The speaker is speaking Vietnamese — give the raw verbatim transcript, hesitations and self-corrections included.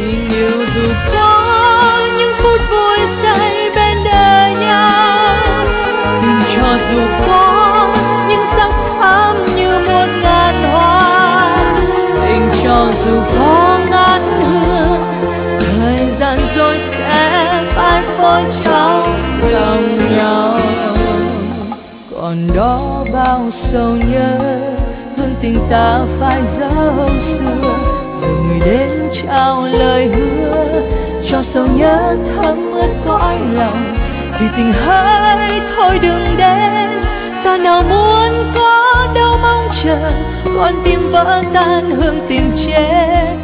tình yêu dù có những phút vui say bên đời nhau, tình cho dù có những sắc thắm như một ngàn hoa, tình cho dù có ngát hương, thời gian rồi sẽ phai phôi trong lòng nhau. Còn đó bao sầu nhớ, hương tình ta phai dấu xưa, người đến trao lời hứa, cho sầu nhớ thấm ướt cõi lòng. Vì tình hỡi thôi đừng đến, ta nào muốn có đâu mong chờ, con tim vỡ tan hương tình chết